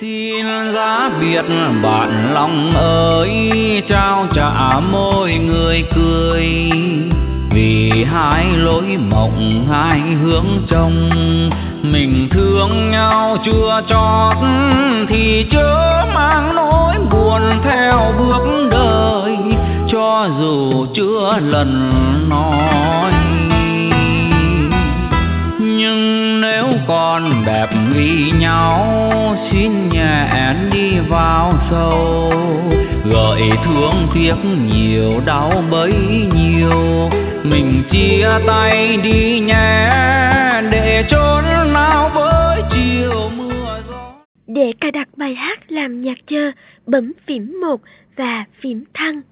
Xin giá biệt bạn lòng ơi, trao trả môi người cười. Vì hai lối mộng hai hướng trông, mình thương nhau chưa chót thì chớ mang nỗi buồn theo bước đời, cho dù chưa lần nói. Nhưng nếu còn đẹp vì nhau, xin nhẹ đi vào sâu, gợi thương tiếc nhiều đau bấy nhiêu. Mình chia tay đi nhé, để chốn nào với chiều mưa gió. Để cài đặt bài hát làm nhạc chờ, bấm phím 1 và phím thăng.